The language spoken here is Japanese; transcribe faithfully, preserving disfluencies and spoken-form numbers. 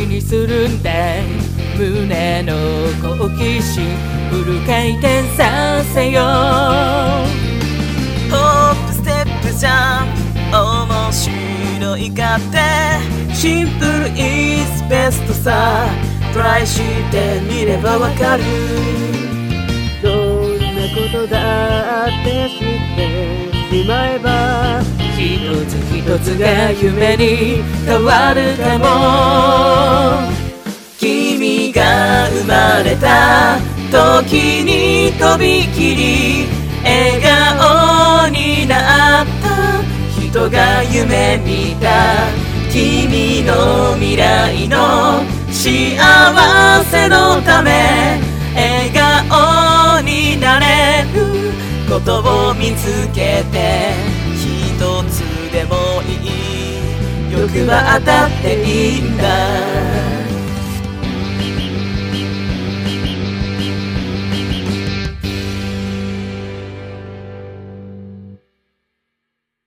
にするんだい。胸の好奇心フル回転させよう。 ホップステップジャンプ面白いかってシンプルイズベストさ。トライしてみればわかる。 どんなことだって知ってしまえば一つ一つが夢に変わるかも。 君が生まれた時にとびきり笑顔になった人が夢見た君の未来の幸せのため笑顔になれることを見つけて一つでもいい欲張ったっていいんだ。